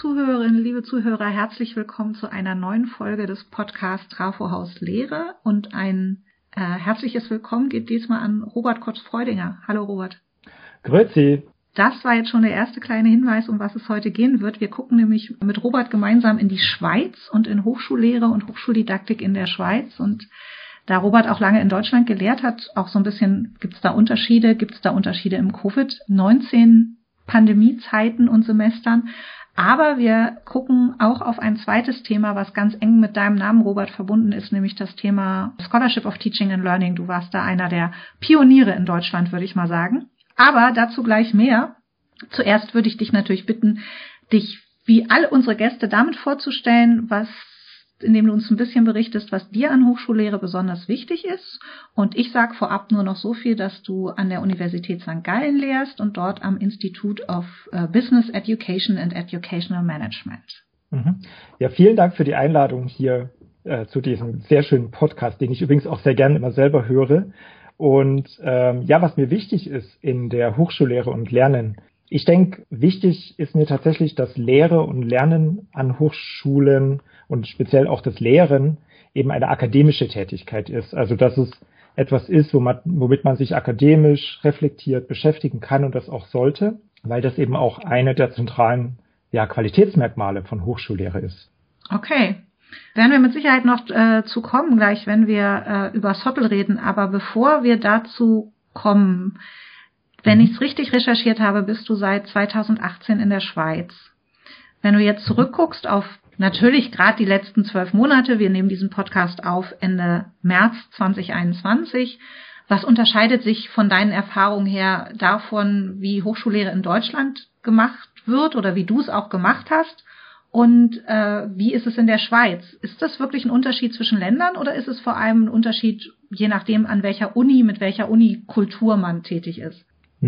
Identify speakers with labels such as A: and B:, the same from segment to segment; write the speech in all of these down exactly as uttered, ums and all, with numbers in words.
A: Zuhörerinnen, liebe Zuhörer, herzlich willkommen zu einer neuen Folge des Podcasts Trafo Haus Lehre. Und ein äh, herzliches Willkommen geht diesmal an Robert Kotz-Freudinger. Hallo Robert.
B: Grüezi.
A: Das war jetzt schon der erste kleine Hinweis, um was es heute gehen wird. Wir gucken nämlich mit Robert gemeinsam in die Schweiz und in Hochschullehre und Hochschuldidaktik in der Schweiz. Und da Robert auch lange in Deutschland gelehrt hat, auch so ein bisschen, gibt es da Unterschiede, gibt es da Unterschiede im Covid neunzehn Pandemiezeiten und Semestern. Aber wir gucken auch auf ein zweites Thema, was ganz eng mit deinem Namen, Robert, verbunden ist, nämlich das Thema Scholarship of Teaching and Learning. Du warst da einer der Pioniere in Deutschland, würde ich mal sagen. Aber dazu gleich mehr. Zuerst würde ich dich natürlich bitten, dich wie alle unsere Gäste damit vorzustellen, was, indem du uns ein bisschen berichtest, was dir an Hochschullehre besonders wichtig ist. Und ich sage vorab nur noch so viel, dass du an der Universität Sankt Gallen lehrst und dort am Institute of Business Education and Educational Management.
B: Ja, vielen Dank für die Einladung hier äh, zu diesem sehr schönen Podcast, den ich übrigens auch sehr gerne immer selber höre. Und ähm, ja, was mir wichtig ist in der Hochschullehre und Lernen, ich denke, wichtig ist mir tatsächlich, dass Lehre und Lernen an Hochschulen und speziell auch das Lehren eben eine akademische Tätigkeit ist. Also dass es etwas ist, wo man, womit man sich akademisch reflektiert beschäftigen kann und das auch sollte, weil das eben auch eine der zentralen ja, Qualitätsmerkmale von Hochschullehre ist.
A: Okay. Werden wir mit Sicherheit noch äh, zu kommen gleich, wenn wir äh, über S O P L reden. Aber bevor wir dazu kommen, wenn ich es richtig recherchiert habe, bist du seit zweitausendachtzehn in der Schweiz. Wenn du jetzt zurückguckst auf natürlich gerade die letzten zwölf Monate, wir nehmen diesen Podcast auf Ende März zwanzig einundzwanzig, was unterscheidet sich von deinen Erfahrungen her davon, wie Hochschullehre in Deutschland gemacht wird oder wie du es auch gemacht hast? Und äh, wie ist es in der Schweiz? Ist das wirklich ein Unterschied zwischen Ländern oder ist es vor allem ein Unterschied, je nachdem, an welcher Uni, mit welcher Unikultur man tätig ist?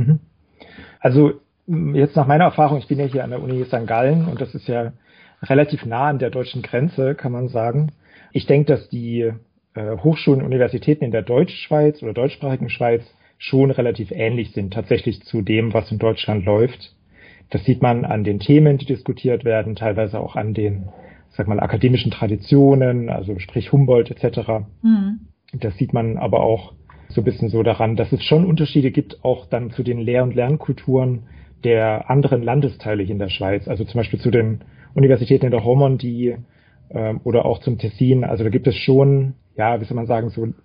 B: Also jetzt nach meiner Erfahrung, ich bin ja hier an der Uni Sankt Gallen und das ist ja relativ nah an der deutschen Grenze, kann man sagen. Ich denke, dass die äh, Hochschulen und Universitäten in der Deutschschweiz oder deutschsprachigen Schweiz schon relativ ähnlich sind, tatsächlich zu dem, was in Deutschland läuft. Das sieht man an den Themen, die diskutiert werden, teilweise auch an den, sag mal, akademischen Traditionen, also sprich Humboldt et cetera. Mhm. Das sieht man aber auch so ein bisschen so daran, dass es schon Unterschiede gibt, auch dann zu den Lehr- und Lernkulturen der anderen Landesteile hier in der Schweiz. Also zum Beispiel zu den Universitäten in der Romandie ähm, oder auch zum Tessin. Also da gibt es schon, ja, wie soll man sagen, so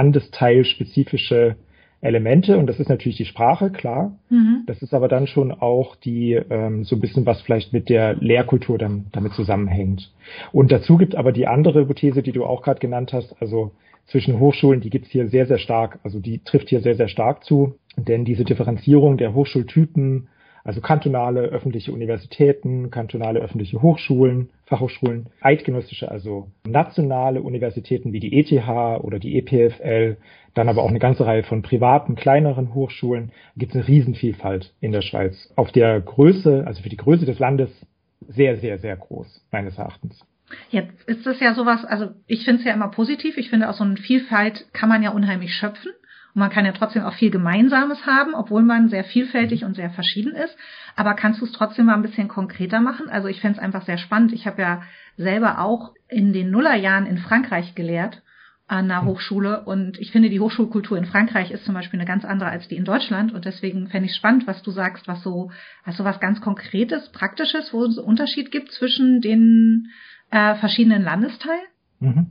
B: landesteilspezifische Elemente. Und das ist natürlich die Sprache, klar. Mhm. Das ist aber dann schon auch die ähm, so ein bisschen was vielleicht mit der Lehrkultur dann damit zusammenhängt. Und dazu gibt aber die andere Hypothese, die du auch gerade genannt hast, also zwischen Hochschulen, die gibt's hier sehr, sehr stark, also die trifft hier sehr, sehr stark zu, denn diese Differenzierung der Hochschultypen, also kantonale öffentliche Universitäten, kantonale öffentliche Hochschulen, Fachhochschulen, eidgenössische, also nationale Universitäten wie die E T H oder die E P F L, dann aber auch eine ganze Reihe von privaten, kleineren Hochschulen, gibt's eine Riesenvielfalt in der Schweiz. Auf der Größe, also für die Größe des Landes, sehr, sehr, sehr groß, meines Erachtens.
A: Jetzt ist das ja sowas, also ich finde es ja immer positiv. Ich finde, aus so einer Vielfalt kann man ja unheimlich schöpfen. Und man kann ja trotzdem auch viel Gemeinsames haben, obwohl man sehr vielfältig und sehr verschieden ist. Aber kannst du es trotzdem mal ein bisschen konkreter machen? Also ich finde es einfach sehr spannend. Ich habe ja selber auch in den Nullerjahren in Frankreich gelehrt an einer Hochschule. Und ich finde, die Hochschulkultur in Frankreich ist zum Beispiel eine ganz andere als die in Deutschland. Und deswegen fände ich spannend, was du sagst, was so, also was ganz Konkretes, Praktisches, wo es einen Unterschied gibt zwischen den Äh, verschiedenen Landesteilen?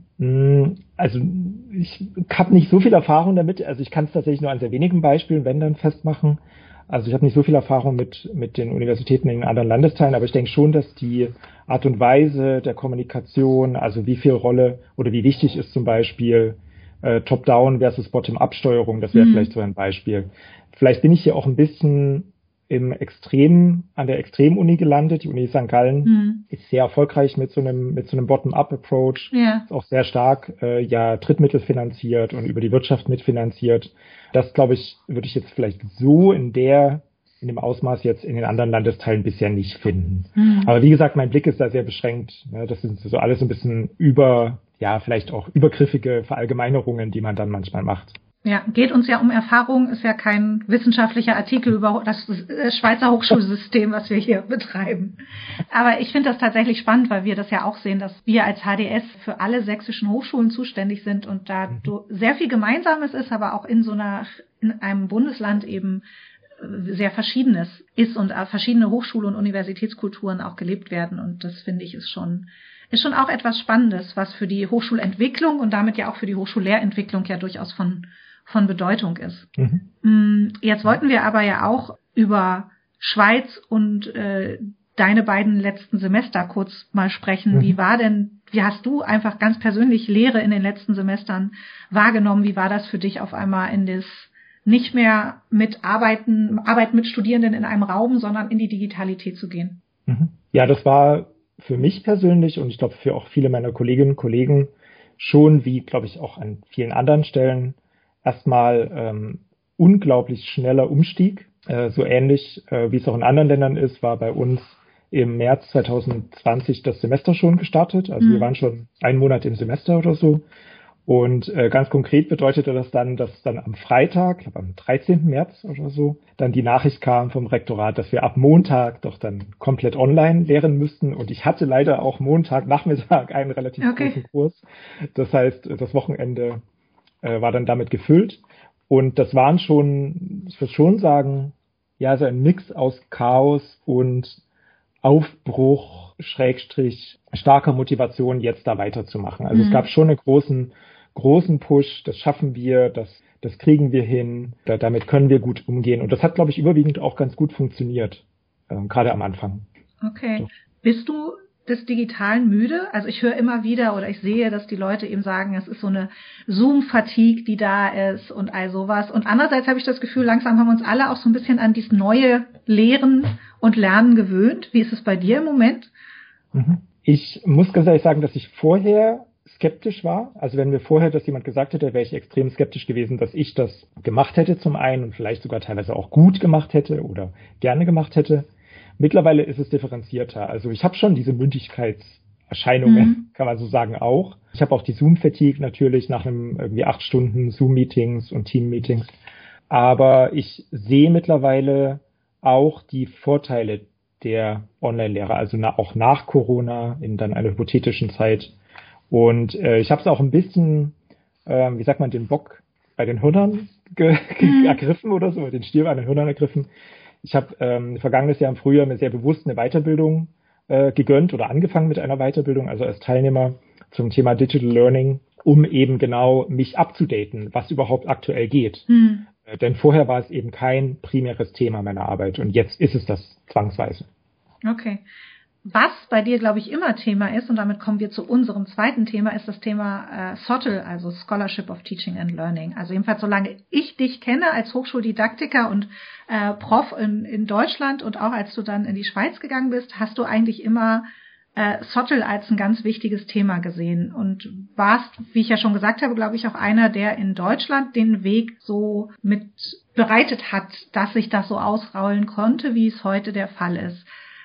B: Also ich habe nicht so viel Erfahrung damit, also ich kann es tatsächlich nur an sehr wenigen Beispielen, wenn dann, festmachen. Also ich habe nicht so viel Erfahrung mit mit den Universitäten in anderen Landesteilen, aber ich denke schon, dass die Art und Weise der Kommunikation, also wie viel Rolle oder wie wichtig ist zum Beispiel äh, Top-Down versus Bottom-Up-Steuerung, das wäre mhm. vielleicht so ein Beispiel. Vielleicht bin ich hier auch ein bisschen im Extrem, an der Extremuni gelandet. Die Uni Sankt Gallen hm. ist sehr erfolgreich mit so einem, mit so einem Bottom-up-Approach. Ja. Ist auch sehr stark, äh, ja, Drittmittel finanziert und über die Wirtschaft mitfinanziert. Das, glaube ich, würde ich jetzt vielleicht so in der, in dem Ausmaß jetzt in den anderen Landesteilen bisher nicht finden. Hm. Aber wie gesagt, mein Blick ist da sehr beschränkt. Das sind so alles ein bisschen über, ja, vielleicht auch übergriffige Verallgemeinerungen, die man dann manchmal macht.
A: Ja, geht uns ja um Erfahrung, ist ja kein wissenschaftlicher Artikel über das Schweizer Hochschulsystem, was wir hier betreiben. Aber ich finde das tatsächlich spannend, weil wir das ja auch sehen, dass wir als H D S für alle sächsischen Hochschulen zuständig sind und da sehr viel Gemeinsames ist, aber auch in so einer, in einem Bundesland eben sehr Verschiedenes ist und verschiedene Hochschul- und Universitätskulturen auch gelebt werden. Und das finde ich ist schon ist schon auch etwas Spannendes, was für die Hochschulentwicklung und damit ja auch für die Hochschullehrentwicklung ja durchaus von von Bedeutung ist. Mhm. Jetzt wollten wir aber ja auch über Schweiz und äh, deine beiden letzten Semester kurz mal sprechen. Mhm. Wie war denn, wie hast du einfach ganz persönlich Lehre in den letzten Semestern wahrgenommen? Wie war das für dich auf einmal in das nicht mehr mit Arbeiten, Arbeiten mit Studierenden in einem Raum, sondern in die Digitalität zu gehen?
B: Mhm. Ja, das war für mich persönlich und ich glaube für auch viele meiner Kolleginnen und Kollegen schon, wie glaube ich auch an vielen anderen Stellen, erstmal ähm, unglaublich schneller Umstieg. Äh, so ähnlich, äh, wie es auch in anderen Ländern ist, war bei uns im März zwanzig zwanzig das Semester schon gestartet. Also mhm. wir waren schon einen Monat im Semester oder so. Und äh, ganz konkret bedeutete das dann, dass dann am Freitag, ich glaube am dreizehnten März oder so, dann die Nachricht kam vom Rektorat, dass wir ab Montag doch dann komplett online lehren müssten. Und ich hatte leider auch Montagnachmittag einen relativ okay. großen Kurs. Das heißt, das Wochenende äh, war dann damit gefüllt. Und das waren schon, ich würde schon sagen, ja, so ein Mix aus Chaos und Aufbruch, Schrägstrich, starker Motivation, jetzt da weiterzumachen. Also mhm. es gab schon einen großen, großen Push, das schaffen wir, das, das kriegen wir hin, da, damit können wir gut umgehen. Und das hat, glaube ich, überwiegend auch ganz gut funktioniert, äh, gerade am Anfang.
A: Okay. So. Bist du des Digitalen müde? Also ich höre immer wieder oder ich sehe, dass die Leute eben sagen, es ist so eine Zoom-Fatigue, die da ist und all sowas. Und andererseits habe ich das Gefühl, langsam haben wir uns alle auch so ein bisschen an dieses neue Lehren und Lernen gewöhnt. Wie ist es bei dir im Moment?
B: Ich muss ganz ehrlich sagen, dass ich vorher skeptisch war. Also wenn mir vorher das jemand gesagt hätte, wäre ich extrem skeptisch gewesen, dass ich das gemacht hätte zum einen und vielleicht sogar teilweise auch gut gemacht hätte oder gerne gemacht hätte. Mittlerweile ist es differenzierter. Also ich habe schon diese Mündigkeitserscheinungen, mhm. kann man so sagen, auch. Ich habe auch die Zoom-Fatigue natürlich nach einem irgendwie acht Stunden Zoom-Meetings und Team-Meetings. Aber ich sehe mittlerweile auch die Vorteile der Online-Lehre, also na, auch nach Corona in dann einer hypothetischen Zeit. Und äh, ich habe es auch ein bisschen, äh, wie sagt man, den Bock bei den Hörnern ge- mhm. ergriffen oder so, den Stier bei den Hörnern ergriffen. Ich habe ähm, vergangenes Jahr im Frühjahr mir sehr bewusst eine Weiterbildung äh, gegönnt oder angefangen mit einer Weiterbildung, also als Teilnehmer zum Thema Digital Learning, um eben genau mich abzudaten, was überhaupt aktuell geht. Mhm. Äh, denn vorher war es eben kein primäres Thema meiner Arbeit und jetzt ist es das zwangsweise.
A: Okay. Was bei dir, glaube ich, immer Thema ist, und damit kommen wir zu unserem zweiten Thema, ist das Thema äh, S O T L, also Scholarship of Teaching and Learning. Also jedenfalls, solange ich dich kenne als Hochschuldidaktiker und äh, Prof in, in Deutschland und auch als du dann in die Schweiz gegangen bist, hast du eigentlich immer äh, S O T L als ein ganz wichtiges Thema gesehen und warst, wie ich ja schon gesagt habe, glaube ich, auch einer, der in Deutschland den Weg so mit bereitet hat, dass sich das so ausrollen konnte, wie es heute der Fall ist.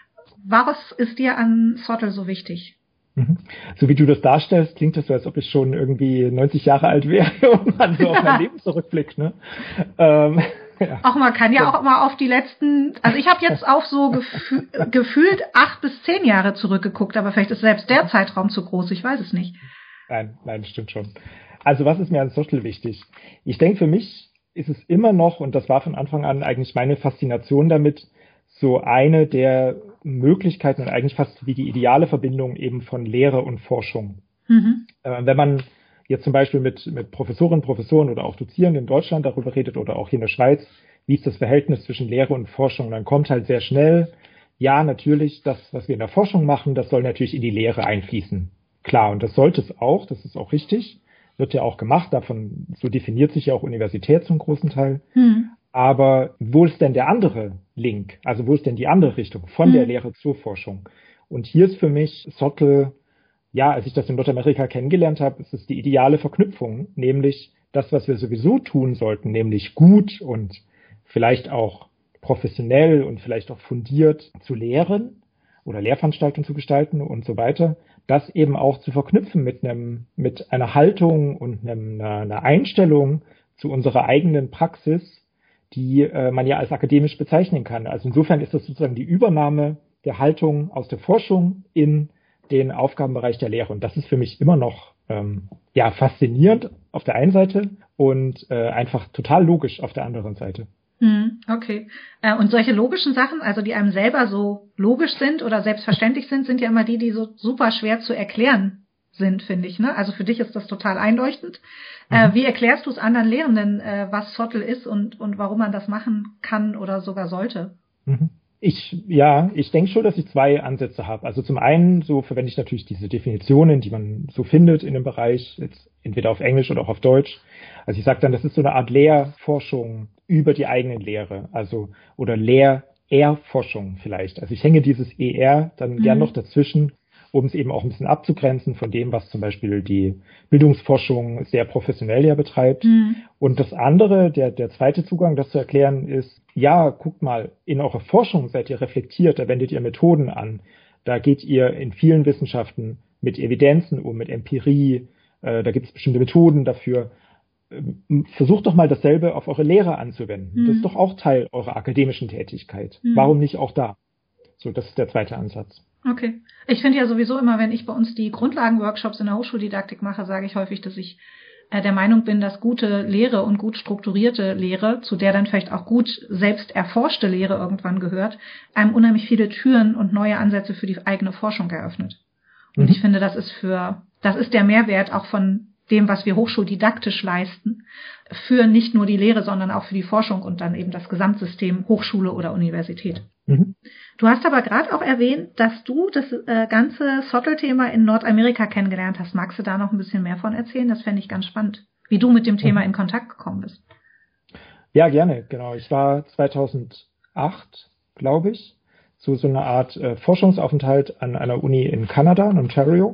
A: Was ist dir an S O T L so wichtig?
B: So wie du das darstellst, klingt das so, als ob ich schon irgendwie neunzig Jahre alt wäre und man so auf mein Leben zurückblickt. Ne? Ähm,
A: ja. Auch man kann ja auch mal auf die letzten, also ich habe jetzt auf so gefü- gefühlt acht bis zehn Jahre zurückgeguckt, aber vielleicht ist selbst der Zeitraum zu groß, ich weiß es nicht.
B: Nein, nein, stimmt schon. Also was ist mir an S O T L wichtig? Ich denke, für mich ist es immer noch, und das war von Anfang an eigentlich meine Faszination damit, so eine der Möglichkeiten und eigentlich fast wie die ideale Verbindung eben von Lehre und Forschung. Mhm. Äh, wenn man jetzt zum Beispiel mit, mit Professorinnen, Professoren oder auch Dozierenden in Deutschland darüber redet oder auch hier in der Schweiz, wie ist das Verhältnis zwischen Lehre und Forschung, dann kommt halt sehr schnell, ja, natürlich, das, was wir in der Forschung machen, das soll natürlich in die Lehre einfließen. Klar, und das sollte es auch, das ist auch richtig, wird ja auch gemacht, davon, so definiert sich ja auch Universität zum großen Teil. Mhm. Aber wo ist denn der andere Link? Also wo ist denn die andere Richtung von mhm. der Lehre zur Forschung? Und hier ist für mich S O T L, ja, als ich das in Nordamerika kennengelernt habe, ist es die ideale Verknüpfung, nämlich das, was wir sowieso tun sollten, nämlich gut und vielleicht auch professionell und vielleicht auch fundiert zu lehren oder Lehrveranstaltungen zu gestalten und so weiter, das eben auch zu verknüpfen mit einem, mit einer Haltung und einem, einer, einer Einstellung zu unserer eigenen Praxis, die äh, man ja als akademisch bezeichnen kann. Also insofern ist das sozusagen die Übernahme der Haltung aus der Forschung in den Aufgabenbereich der Lehre. Und das ist für mich immer noch ähm, ja faszinierend auf der einen Seite und äh, einfach total logisch auf der anderen Seite.
A: Okay. Und solche logischen Sachen, also die einem selber so logisch sind oder selbstverständlich sind, sind ja immer die, die so super schwer zu erklären sind, finde ich. Ne? Also für dich ist das total einleuchtend. Mhm. Wie erklärst du es anderen Lehrenden, was S O T L ist und, und warum man das machen kann oder sogar sollte?
B: Mhm. Ich, ja, ich denke schon, dass ich zwei Ansätze habe. Also zum einen, so verwende ich natürlich diese Definitionen, die man so findet in dem Bereich, jetzt entweder auf Englisch oder auch auf Deutsch. Also ich sage dann, das ist so eine Art Lehrforschung über die eigene Lehre, also oder Lehr-R-Forschung vielleicht. Also ich hänge dieses E R dann mhm. gern noch dazwischen, um es eben auch ein bisschen abzugrenzen von dem, was zum Beispiel die Bildungsforschung sehr professionell ja betreibt. Mhm. Und das andere, der, der zweite Zugang, das zu erklären, ist, ja, guckt mal, in eurer Forschung seid ihr reflektiert, da wendet ihr Methoden an, da geht ihr in vielen Wissenschaften mit Evidenzen um, mit Empirie, äh, da gibt es bestimmte Methoden dafür. Versucht doch mal dasselbe auf eure Lehre anzuwenden. Mhm. Das ist doch auch Teil eurer akademischen Tätigkeit. Mhm. Warum nicht auch da? So, das ist der zweite Ansatz.
A: Okay. Ich finde ja sowieso immer, wenn ich bei uns die Grundlagenworkshops in der Hochschuldidaktik mache, sage ich häufig, dass ich äh, der Meinung bin, dass gute Lehre und gut strukturierte Lehre, zu der dann vielleicht auch gut selbst erforschte Lehre irgendwann gehört, einem unheimlich viele Türen und neue Ansätze für die eigene Forschung eröffnet. Und mhm. ich finde, das ist für, das ist der Mehrwert auch von dem, was wir hochschuldidaktisch leisten, für nicht nur die Lehre, sondern auch für die Forschung und dann eben das Gesamtsystem Hochschule oder Universität. Mhm. Du hast aber gerade auch erwähnt, dass du das äh, ganze S O T L-Thema in Nordamerika kennengelernt hast. Magst du da noch ein bisschen mehr von erzählen? Das fände ich ganz spannend, wie du mit dem Thema mhm. in Kontakt gekommen bist.
B: Ja, gerne, genau. Ich war zweitausendacht, glaube ich, zu so einer Art äh, Forschungsaufenthalt an einer Uni in Kanada, in Ontario.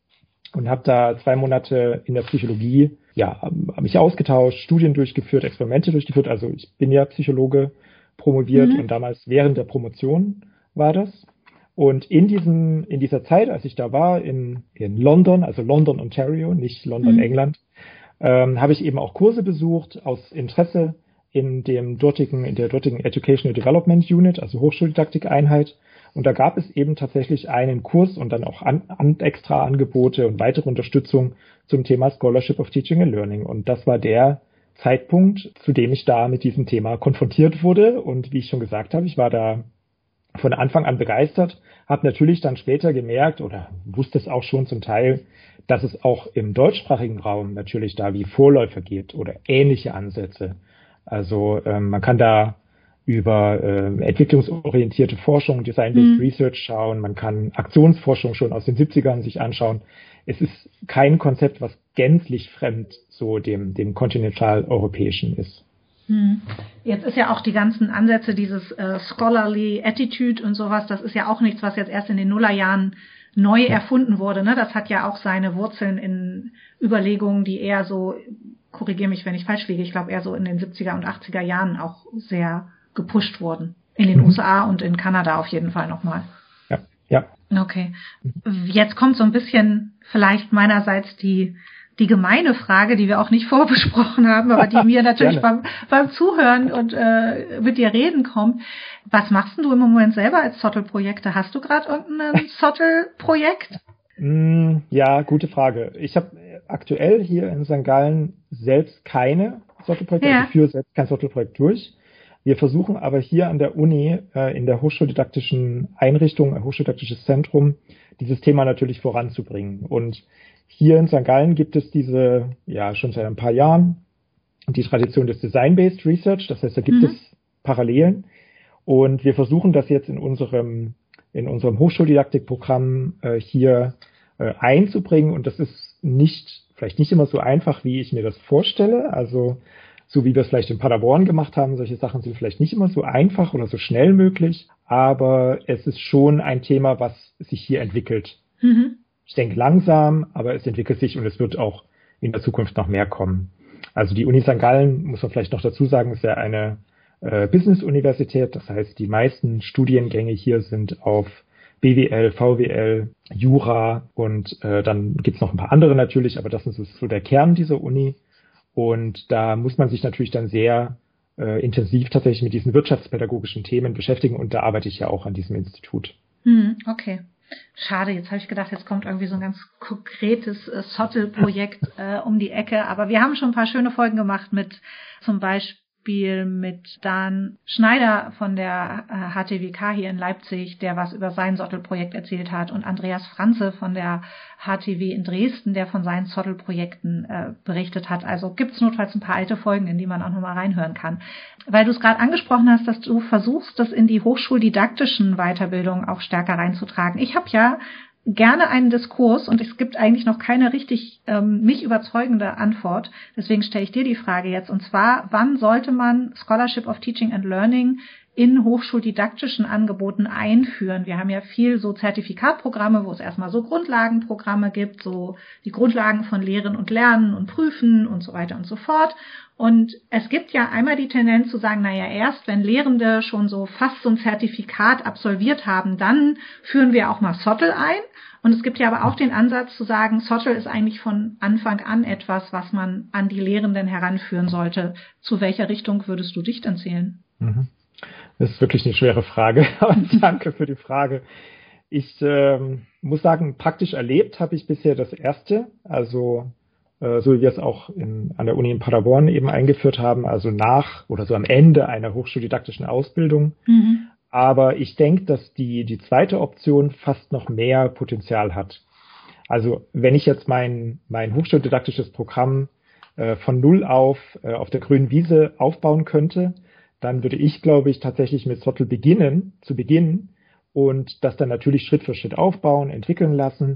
B: Und habe da zwei Monate in der Psychologie, ja, habe mich ausgetauscht, Studien durchgeführt, Experimente durchgeführt. Also ich bin ja Psychologe, promoviert mhm. und damals während der Promotion war das. Und in diesem, in dieser Zeit, als ich da war, in, in London, also London, Ontario, nicht London, mhm. England, ähm, habe ich eben auch Kurse besucht aus Interesse in dem dortigen, in der dortigen Educational Development Unit, also Hochschuldidaktik-Einheit. Und da gab es eben tatsächlich einen Kurs und dann auch an, an extra Angebote und weitere Unterstützung zum Thema Scholarship of Teaching and Learning. Und das war der Zeitpunkt, zu dem ich da mit diesem Thema konfrontiert wurde. Und wie ich schon gesagt habe, ich war da von Anfang an begeistert, habe natürlich dann später gemerkt oder wusste es auch schon zum Teil, dass es auch im deutschsprachigen Raum natürlich da wie Vorläufer gibt oder ähnliche Ansätze. Also ähm, man kann da über äh, entwicklungsorientierte Forschung, Design-Based mhm. Research schauen. Man kann Aktionsforschung schon aus den siebzigern sich anschauen. Es ist kein Konzept, was gänzlich fremd so dem, dem kontinentaleuropäischen ist.
A: Mhm. Jetzt ist ja auch die ganzen Ansätze, dieses äh, Scholarly Attitude und sowas, das ist ja auch nichts, was jetzt erst in den Nullerjahren neu ja. erfunden wurde. Ne? Das hat ja auch seine Wurzeln in Überlegungen, die eher so, korrigiere mich, wenn ich falsch liege, ich glaube eher so in den siebziger und achtziger Jahren auch sehr gepusht wurden. In den mhm. U S A und in Kanada auf jeden Fall nochmal.
B: Ja, ja.
A: Okay. Jetzt kommt so ein bisschen vielleicht meinerseits die, die gemeine Frage, die wir auch nicht vorbesprochen haben, aber die mir natürlich beim, beim Zuhören und äh, mit dir reden kommt. Was machst denn du im Moment selber als S O T L-Projekte? Hast du gerade irgendein S O T L-Projekt?
B: Ja, gute Frage. Ich habe aktuell hier in Sankt Gallen selbst keine S O T L-Projekte, ja. also ich führe selbst kein S O T L-Projekt durch. Wir versuchen aber hier an der Uni, äh, in der hochschuldidaktischen Einrichtung, ein hochschuldidaktisches Zentrum, dieses Thema natürlich voranzubringen. Und hier in Sankt Gallen gibt es diese, ja, schon seit ein paar Jahren, die Tradition des Design-Based Research. Das heißt, da gibt mhm. es Parallelen. Und wir versuchen das jetzt in unserem, in unserem Hochschuldidaktikprogramm äh, hier äh, einzubringen. Und das ist nicht, vielleicht nicht immer so einfach, wie ich mir das vorstelle. Also, so wie wir es vielleicht in Paderborn gemacht haben. Solche Sachen sind vielleicht nicht immer so einfach oder so schnell möglich, aber es ist schon ein Thema, was sich hier entwickelt. Mhm. Ich denke langsam, aber es entwickelt sich und es wird auch in der Zukunft noch mehr kommen. Also die Uni Sankt Gallen, muss man vielleicht noch dazu sagen, ist ja eine äh, Business-Universität. Das heißt, die meisten Studiengänge hier sind auf B W L, V W L, Jura und äh, dann gibt's noch ein paar andere natürlich, aber das ist so der Kern dieser Uni. Und da muss man sich natürlich dann sehr äh, intensiv tatsächlich mit diesen wirtschaftspädagogischen Themen beschäftigen. Und da arbeite ich ja auch an diesem Institut.
A: Hm, okay. Schade, jetzt habe ich gedacht, jetzt kommt irgendwie so ein ganz konkretes äh, Sottel-Projekt äh, um die Ecke. Aber wir haben schon ein paar schöne Folgen gemacht mit zum Beispiel mit Dan Schneider von der äh, H T W K hier in Leipzig, der was über sein Sottel-Projekt erzählt hat, und Andreas Franze von der H T W in Dresden, der von seinen Sottel-Projekten äh, berichtet hat. Also gibt's notfalls ein paar alte Folgen, in die man auch nochmal reinhören kann. Weil du es gerade angesprochen hast, dass du versuchst, das in die hochschuldidaktischen Weiterbildungen auch stärker reinzutragen. Ich habe ja gerne einen Diskurs und es gibt eigentlich noch keine richtig ähm, mich überzeugende Antwort. Deswegen stelle ich dir die Frage jetzt. Und zwar, wann sollte man Scholarship of Teaching and Learning in hochschuldidaktischen Angeboten einführen? Wir haben ja viel so Zertifikatprogramme, wo es erstmal so Grundlagenprogramme gibt, so die Grundlagen von Lehren und Lernen und Prüfen und so weiter und so fort. Und es gibt ja einmal die Tendenz zu sagen, naja, erst wenn Lehrende schon so fast so ein Zertifikat absolviert haben, dann führen wir auch mal Sottel ein. Und es gibt ja aber auch den Ansatz zu sagen, Sottel ist eigentlich von Anfang an etwas, was man an die Lehrenden heranführen sollte. Zu welcher Richtung würdest du dich dann zählen?
B: Mhm. Das ist wirklich eine schwere Frage. Und danke für die Frage. Ich ähm, muss sagen, praktisch erlebt habe ich bisher das erste, also äh, so wie wir es auch in, an der Uni in Paderborn eben eingeführt haben, also nach oder so am Ende einer hochschuldidaktischen Ausbildung. Mhm. Aber ich denke, dass die, die zweite Option fast noch mehr Potenzial hat. Also wenn ich jetzt mein, mein hochschuldidaktisches Programm äh, von Null auf äh, auf der grünen Wiese aufbauen könnte, dann würde ich, glaube ich, tatsächlich mit Sottel beginnen, zu beginnen und das dann natürlich Schritt für Schritt aufbauen, entwickeln lassen.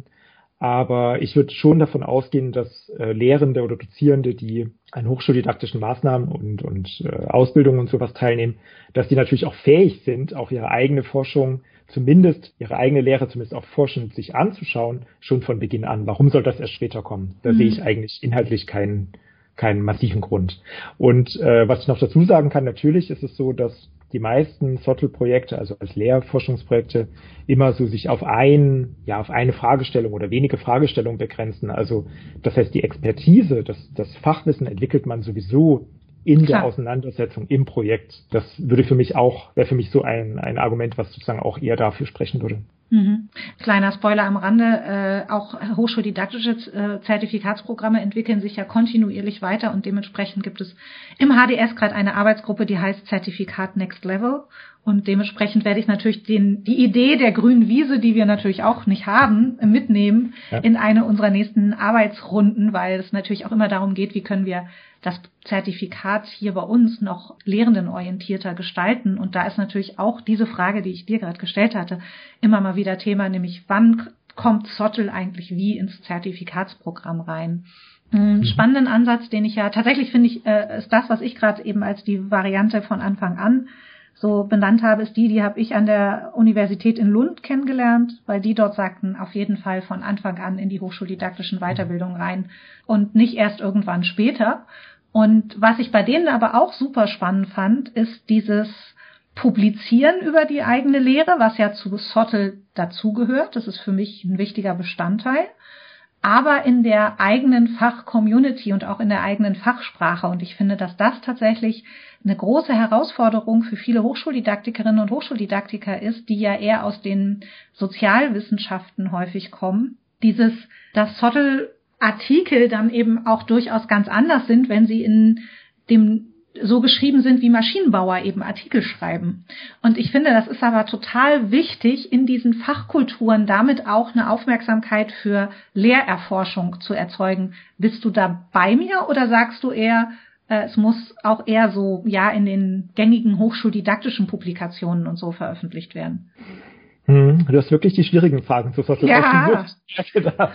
B: Aber ich würde schon davon ausgehen, dass äh, Lehrende oder Dozierende, die an hochschuldidaktischen Maßnahmen und, und äh, Ausbildungen und sowas teilnehmen, dass die natürlich auch fähig sind, auch ihre eigene Forschung, zumindest ihre eigene Lehre, zumindest auch forschend sich anzuschauen, schon von Beginn an. Warum soll das erst später kommen? Da mhm. sehe ich eigentlich inhaltlich keinen keinen massiven Grund. Und äh, was ich noch dazu sagen kann, natürlich ist es so, dass die meisten Sottel-Projekte, also als Lehrforschungsprojekte, immer so sich auf ein, ja, auf eine Fragestellung oder wenige Fragestellungen begrenzen. Also das heißt, die Expertise, das, das Fachwissen entwickelt man sowieso in Klar. der Auseinandersetzung im Projekt. Das würde für mich auch, wäre für mich so ein, ein Argument, was sozusagen auch eher dafür sprechen würde.
A: Mhm. Kleiner Spoiler am Rande, äh, auch hochschuldidaktische äh, Zertifikatsprogramme entwickeln sich ja kontinuierlich weiter und dementsprechend gibt es im H D S gerade eine Arbeitsgruppe, die heißt Zertifikat Next Level und dementsprechend werde ich natürlich den, die Idee der grünen Wiese, die wir natürlich auch nicht haben, mitnehmen ja. in eine unserer nächsten Arbeitsrunden, weil es natürlich auch immer darum geht, wie können wir das Zertifikat hier bei uns noch lehrendenorientierter gestalten. Und da ist natürlich auch diese Frage, die ich dir gerade gestellt hatte, immer mal wieder Thema, nämlich wann kommt Sottel eigentlich wie ins Zertifikatsprogramm rein? Einen spannenden Ansatz, den ich ja tatsächlich finde ich, äh, ist das, was ich gerade eben als die Variante von Anfang an so benannt habe, ist die, die habe ich an der Universität in Lund kennengelernt, weil die dort sagten, auf jeden Fall von Anfang an in die hochschuldidaktischen Weiterbildungen rein und nicht erst irgendwann später. Und was ich bei denen aber auch super spannend fand, ist dieses Publizieren über die eigene Lehre, was ja zu Sottel dazugehört. Das ist für mich ein wichtiger Bestandteil. Aber in der eigenen Fachcommunity und auch in der eigenen Fachsprache. Und ich finde, dass das tatsächlich eine große Herausforderung für viele Hochschuldidaktikerinnen und Hochschuldidaktiker ist, die ja eher aus den Sozialwissenschaften häufig kommen. Dieses, dass Sottel Artikel dann eben auch durchaus ganz anders sind, wenn sie in dem so geschrieben sind, wie Maschinenbauer eben Artikel schreiben. Und ich finde, das ist aber total wichtig, in diesen Fachkulturen damit auch eine Aufmerksamkeit für Lehrerforschung zu erzeugen. Bist du da bei mir oder sagst du eher, äh, es muss auch eher so, ja, in den gängigen hochschuldidaktischen Publikationen und so veröffentlicht werden?
B: Hm, du hast wirklich die schwierigen Fragen zu Sottel
A: ja.
B: ausgesucht.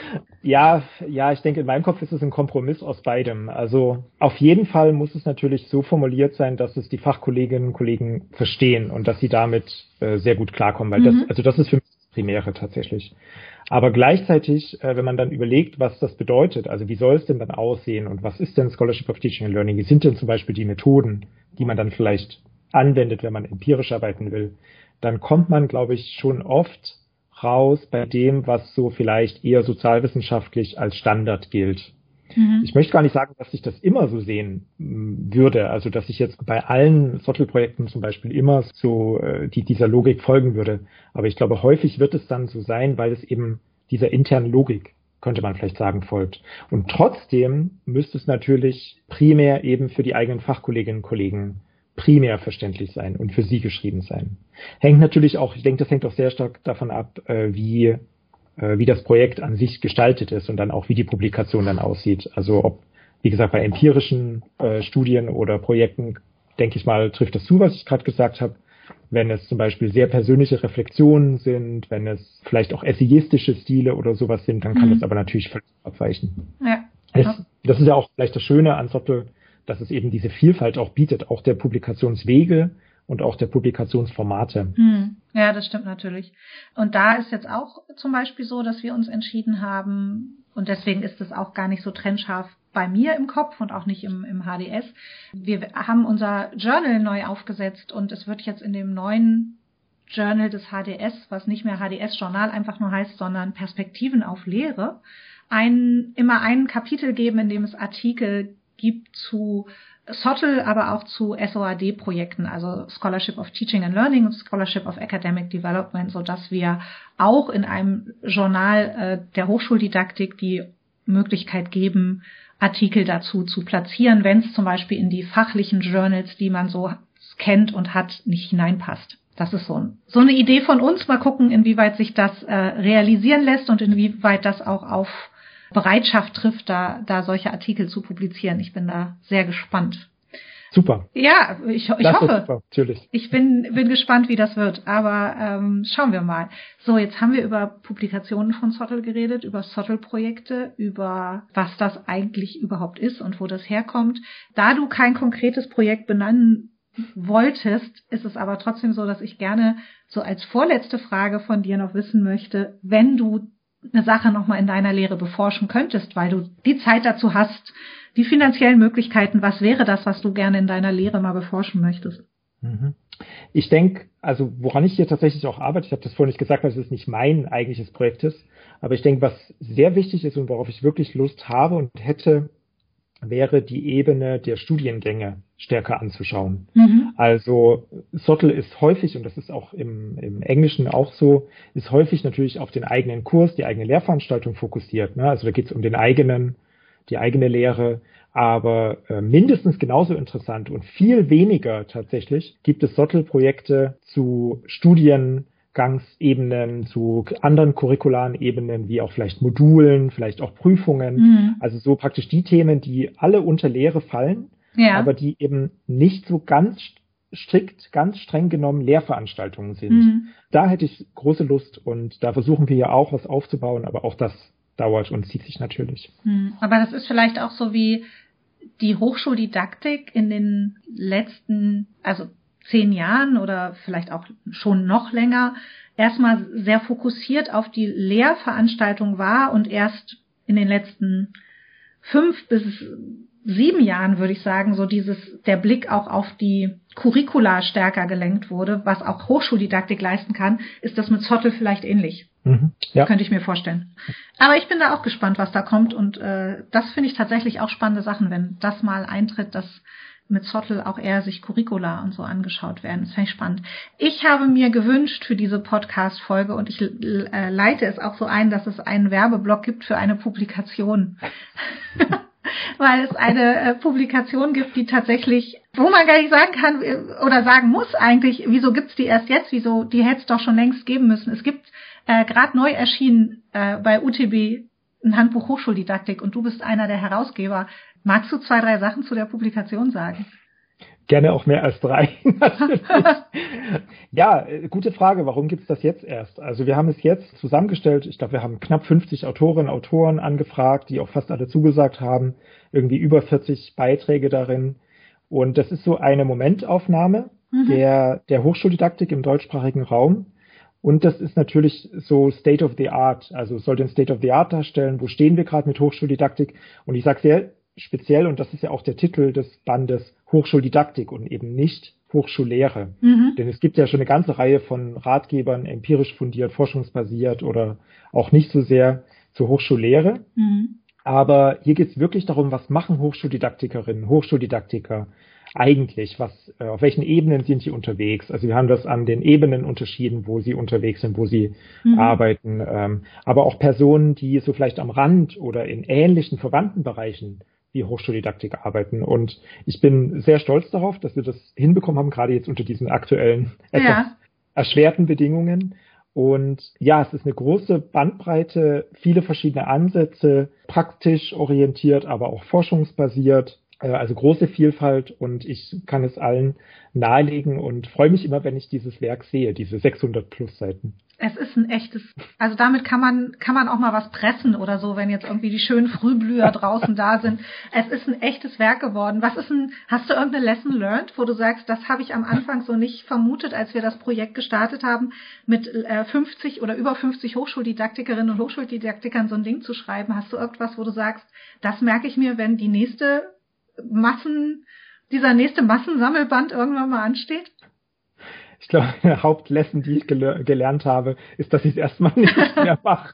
B: Ja, ja, ich denke, in meinem Kopf ist es ein Kompromiss aus beidem. Also auf jeden Fall muss es natürlich so formuliert sein, dass es die Fachkolleginnen und Kollegen verstehen und dass sie damit äh, sehr gut klarkommen, weil mhm. das, also das ist für mich das Primäre tatsächlich. Aber gleichzeitig, äh, wenn man dann überlegt, was das bedeutet, also wie soll es denn dann aussehen und was ist denn Scholarship of Teaching and Learning? Wie sind denn zum Beispiel die Methoden, die man dann vielleicht anwendet, wenn man empirisch arbeiten will? Dann kommt man, glaube ich, schon oft raus bei dem, was so vielleicht eher sozialwissenschaftlich als Standard gilt. Mhm. Ich möchte gar nicht sagen, dass ich das immer so sehen würde, also dass ich jetzt bei allen Sottle-Projekten zum Beispiel immer so äh, die, dieser Logik folgen würde. Aber ich glaube, häufig wird es dann so sein, weil es eben dieser internen Logik, könnte man vielleicht sagen, folgt. Und trotzdem müsste es natürlich primär eben für die eigenen Fachkolleginnen und Kollegen primär verständlich sein und für sie geschrieben sein. Hängt natürlich auch, ich denke, das hängt auch sehr stark davon ab, äh, wie, äh, wie das Projekt an sich gestaltet ist und dann auch, wie die Publikation dann aussieht. Also ob, wie gesagt, bei empirischen äh, Studien oder Projekten, denke ich mal, trifft das zu, was ich gerade gesagt habe. Wenn es zum Beispiel sehr persönliche Reflexionen sind, wenn es vielleicht auch essayistische Stile oder sowas sind, dann kann mhm. das aber natürlich völlig abweichen. Ja. Es, das ist ja auch vielleicht das Schöne an Sottle, dass es eben diese Vielfalt auch bietet, auch der Publikationswege und auch der Publikationsformate.
A: Hm. Ja, das stimmt natürlich. Und da ist jetzt auch zum Beispiel so, dass wir uns entschieden haben, und deswegen ist es auch gar nicht so trennscharf bei mir im Kopf und auch nicht im, im H D S. Wir haben unser Journal neu aufgesetzt und es wird jetzt in dem neuen Journal des H D S, was nicht mehr H D S-Journal einfach nur heißt, sondern Perspektiven auf Lehre, ein, immer ein Kapitel geben, in dem es Artikel gibt zu Sottle, aber auch zu S O A D-Projekten, also Scholarship of Teaching and Learning und Scholarship of Academic Development, so dass wir auch in einem Journal äh, der Hochschuldidaktik die Möglichkeit geben, Artikel dazu zu platzieren, wenn es zum Beispiel in die fachlichen Journals, die man so kennt und hat, nicht hineinpasst. Das ist so, so eine Idee von uns. Mal gucken, inwieweit sich das äh, realisieren lässt und inwieweit das auch auf Bereitschaft trifft, da, da solche Artikel zu publizieren. Ich bin da sehr gespannt.
B: Super.
A: Ja, ich, ich das hoffe.
B: Super, natürlich.
A: Ich bin, bin gespannt, wie das wird. Aber ähm, schauen wir mal. So, jetzt haben wir über Publikationen von Sottle geredet, über Sottle-Projekte, über was das eigentlich überhaupt ist und wo das herkommt. Da du kein konkretes Projekt benennen wolltest, ist es aber trotzdem so, dass ich gerne so als vorletzte Frage von dir noch wissen möchte, wenn du eine Sache nochmal in deiner Lehre beforschen könntest, weil du die Zeit dazu hast, die finanziellen Möglichkeiten, was wäre das, was du gerne in deiner Lehre mal beforschen möchtest?
B: Ich denke, also woran ich hier tatsächlich auch arbeite, ich habe das vorhin nicht gesagt, weil es ist nicht mein eigentliches Projekt ist, aber ich denke, was sehr wichtig ist und worauf ich wirklich Lust habe und hätte, wäre die Ebene der Studiengänge stärker anzuschauen. Mhm. Also Sottle ist häufig, und das ist auch im, im Englischen auch so, ist häufig natürlich auf den eigenen Kurs, die eigene Lehrveranstaltung fokussiert. Ne? Also da geht es um den eigenen, die eigene Lehre, aber äh, mindestens genauso interessant und viel weniger tatsächlich gibt es Sottle-Projekte zu Studiengangsebenen, zu anderen curricularen Ebenen, wie auch vielleicht Modulen, vielleicht auch Prüfungen. Mhm. Also so praktisch die Themen, die alle unter Lehre fallen, ja. aber die eben nicht so ganz strikt, ganz streng genommen Lehrveranstaltungen sind. Mhm. Da hätte ich große Lust und da versuchen wir ja auch was aufzubauen, aber auch das dauert und zieht sich natürlich.
A: Mhm. Aber das ist vielleicht auch so wie die Hochschuldidaktik in den letzten, also zehn Jahren oder vielleicht auch schon noch länger, erstmal sehr fokussiert auf die Lehrveranstaltung war und erst in den letzten fünf bis sieben Jahren, würde ich sagen, so dieses, der Blick auch auf die Curricula stärker gelenkt wurde, was auch Hochschuldidaktik leisten kann, ist das mit Sottle vielleicht ähnlich. Mhm, ja. Könnte ich mir vorstellen. Aber ich bin da auch gespannt, was da kommt und äh, das finde ich tatsächlich auch spannende Sachen, wenn das mal eintritt, dass mit Sottle auch eher sich Curricula und so angeschaut werden. Das finde ich spannend. Ich habe mir gewünscht für diese Podcast-Folge und ich äh, leite es auch so ein, dass es einen Werbeblock gibt für eine Publikation. Weil es eine äh, Publikation gibt, die tatsächlich, wo man gar nicht sagen kann oder sagen muss eigentlich, wieso gibt's die erst jetzt, wieso, die hätte es doch schon längst geben müssen. Es gibt äh, gerade neu erschienen äh, bei U T B ein Handbuch Hochschuldidaktik und du bist einer der Herausgeber. Magst du zwei, drei Sachen zu der Publikation sagen?
B: Gerne auch mehr als drei. Ja, gute Frage. Warum gibt's das jetzt erst? Also wir haben es jetzt zusammengestellt. Ich glaube, wir haben knapp fünfzig Autorinnen und Autoren angefragt, die auch fast alle zugesagt haben. Irgendwie über vierzig Beiträge darin. Und das ist so eine Momentaufnahme mhm. der, der Hochschuldidaktik im deutschsprachigen Raum. Und das ist natürlich so State of the Art. Also es soll den State of the Art darstellen. Wo stehen wir gerade mit Hochschuldidaktik? Und ich sage sehr speziell, und das ist ja auch der Titel des Bandes, Hochschuldidaktik und eben nicht Hochschullehre. Mhm. Denn es gibt ja schon eine ganze Reihe von Ratgebern, empirisch fundiert, forschungsbasiert oder auch nicht so sehr zur Hochschullehre. Mhm. Aber hier geht es wirklich darum, was machen Hochschuldidaktikerinnen, Hochschuldidaktiker eigentlich, was, äh, auf welchen Ebenen sind sie unterwegs? Also wir haben das an den Ebenen unterschieden, wo sie unterwegs sind, wo sie mhm. arbeiten, ähm, aber auch Personen, die so vielleicht am Rand oder in ähnlichen verwandten Bereichen wie Hochschuldidaktik arbeiten. Und ich bin sehr stolz darauf, dass wir das hinbekommen haben, gerade jetzt unter diesen aktuellen, etwas ja. erschwerten Bedingungen. Und ja, es ist eine große Bandbreite, viele verschiedene Ansätze, praktisch orientiert, aber auch forschungsbasiert. Also große Vielfalt, und ich kann es allen nahelegen und freue mich immer, wenn ich dieses Werk sehe, diese sechshundert plus Seiten.
A: Es ist ein echtes, also damit kann man kann man auch mal was pressen oder so, wenn jetzt irgendwie die schönen Frühblüher draußen da sind. Es ist ein echtes Werk geworden. Was ist ein, hast du irgendeine Lesson learned, wo du sagst, das habe ich am Anfang so nicht vermutet, als wir das Projekt gestartet haben, mit äh, fünfzig oder über fünfzig Hochschuldidaktikerinnen und Hochschuldidaktikern so ein Ding zu schreiben? Hast du irgendwas, wo du sagst, das merke ich mir, wenn die nächste Massen, dieser nächste Massensammelband irgendwann mal ansteht?
B: Ich glaube, die Hauptlessen, die ich gel- gelernt habe, ist, dass ich es erstmal nicht mehr mache.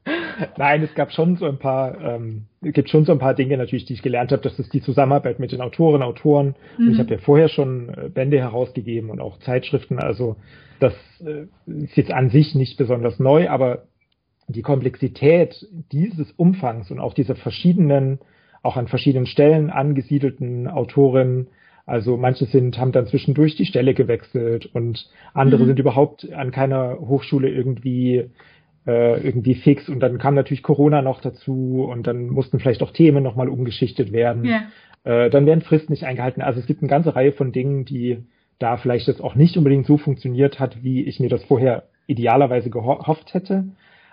B: Nein, es gab schon so ein paar, ähm, es gibt schon so ein paar Dinge natürlich, die ich gelernt habe. Das ist die Zusammenarbeit mit den Autoren, Autoren. Mhm. Und ich habe ja vorher schon äh, Bände herausgegeben und auch Zeitschriften. Also das äh, ist jetzt an sich nicht besonders neu, aber die Komplexität dieses Umfangs und auch dieser verschiedenen, auch an verschiedenen Stellen angesiedelten Autorinnen, also manche sind, haben dann zwischendurch die Stelle gewechselt und andere mhm. sind überhaupt an keiner Hochschule irgendwie äh, irgendwie fix, und dann kam natürlich Corona noch dazu und dann mussten vielleicht auch Themen nochmal umgeschichtet werden. Yeah. Äh, dann werden Fristen nicht eingehalten. Also es gibt eine ganze Reihe von Dingen, die da vielleicht jetzt auch nicht unbedingt so funktioniert hat, wie ich mir das vorher idealerweise gehofft hätte.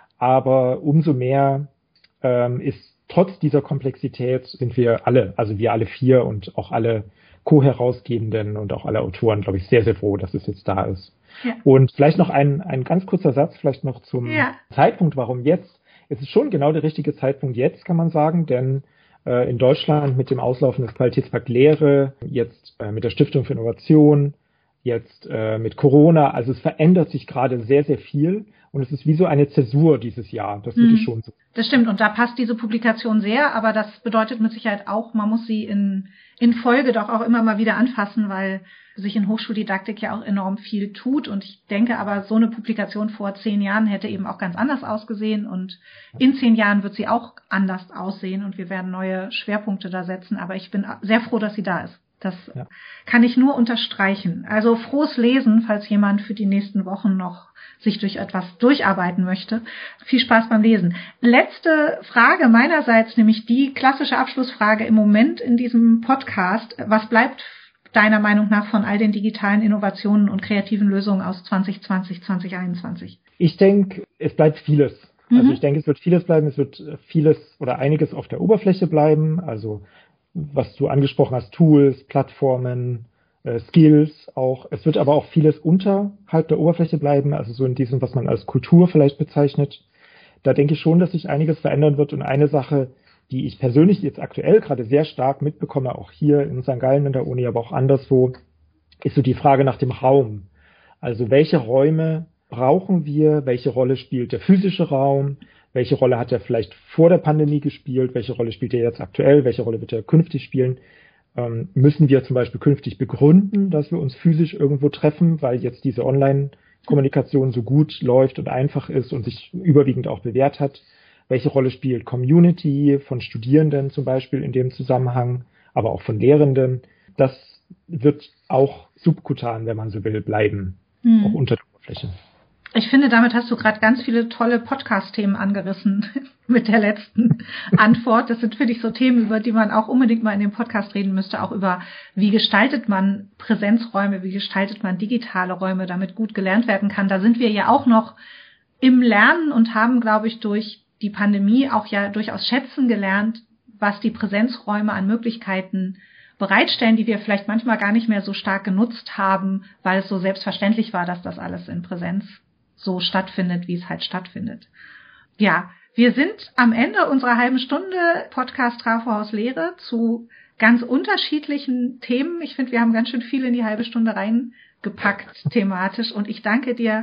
B: Aber umso mehr ähm, ist trotz dieser Komplexität sind wir alle, also wir alle vier und auch alle Co-Herausgebenden und auch alle Autoren, glaube ich, sehr, sehr froh, dass es jetzt da ist. Ja. Und vielleicht noch ein, ein ganz kurzer Satz, vielleicht noch zum ja. Zeitpunkt, warum jetzt. Es ist schon genau der richtige Zeitpunkt jetzt, kann man sagen, denn äh, in Deutschland mit dem Auslaufen des Qualitätspakt Lehre, jetzt äh, mit der Stiftung für Innovation, jetzt äh, mit Corona, also es verändert sich gerade sehr, sehr viel. Und es ist wie so eine Zäsur dieses Jahr. Das würde ich schon so.
A: Das stimmt. Und da passt diese Publikation sehr. Aber das bedeutet mit Sicherheit auch, man muss sie in, in Folge doch auch immer mal wieder anfassen, weil sich in Hochschuldidaktik ja auch enorm viel tut. Und ich denke aber, so eine Publikation vor zehn Jahren hätte eben auch ganz anders ausgesehen. Und in zehn Jahren wird sie auch anders aussehen. Und wir werden neue Schwerpunkte da setzen. Aber ich bin sehr froh, dass sie da ist. Das ja. kann ich nur unterstreichen. Also frohes Lesen, falls jemand für die nächsten Wochen noch sich durch etwas durcharbeiten möchte. Viel Spaß beim Lesen. Letzte Frage meinerseits, nämlich die klassische Abschlussfrage im Moment in diesem Podcast. Was bleibt deiner Meinung nach von all den digitalen Innovationen und kreativen Lösungen aus zwanzig zwanzig, zwanzig einundzwanzig?
B: Ich denke, es bleibt vieles. Mhm. Also ich denke, es wird vieles bleiben. Es wird vieles oder einiges auf der Oberfläche bleiben. Also was du angesprochen hast, Tools, Plattformen, äh, Skills auch. Es wird aber auch vieles unterhalb der Oberfläche bleiben, also so in diesem, was man als Kultur vielleicht bezeichnet. Da denke ich schon, dass sich einiges verändern wird. Und eine Sache, die ich persönlich jetzt aktuell gerade sehr stark mitbekomme, auch hier in Sankt Gallen in der Uni, aber auch anderswo, ist so die Frage nach dem Raum. Also welche Räume brauchen wir? Welche Rolle spielt der physische Raum? Welche Rolle hat er vielleicht vor der Pandemie gespielt? Welche Rolle spielt er jetzt aktuell? Welche Rolle wird er künftig spielen? Ähm, müssen wir zum Beispiel künftig begründen, dass wir uns physisch irgendwo treffen, weil jetzt diese Online-Kommunikation so gut läuft und einfach ist und sich überwiegend auch bewährt hat? Welche Rolle spielt Community von Studierenden zum Beispiel in dem Zusammenhang, aber auch von Lehrenden? Das wird auch subkutan, wenn man so will, bleiben, hm. auch unter der Oberfläche.
A: Ich finde, damit hast du gerade ganz viele tolle Podcast-Themen angerissen mit der letzten Antwort. Das sind, finde ich, so Themen, über die man auch unbedingt mal in dem Podcast reden müsste, auch über, wie gestaltet man Präsenzräume, wie gestaltet man digitale Räume, damit gut gelernt werden kann. Da sind wir ja auch noch im Lernen und haben, glaube ich, durch die Pandemie auch ja durchaus schätzen gelernt, was die Präsenzräume an Möglichkeiten bereitstellen, die wir vielleicht manchmal gar nicht mehr so stark genutzt haben, weil es so selbstverständlich war, dass das alles in Präsenz so stattfindet, wie es halt stattfindet. Ja, wir sind am Ende unserer halben Stunde Podcast Trafo Haus Lehre zu ganz unterschiedlichen Themen. Ich finde, wir haben ganz schön viel in die halbe Stunde reingepackt thematisch und ich danke dir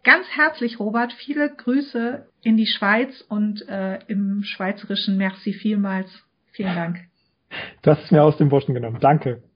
A: ganz herzlich, Robert. Viele Grüße in die Schweiz und äh, im Schweizerischen merci vielmals. Vielen Dank.
B: Du hast es mir aus dem Burschen genommen. Danke.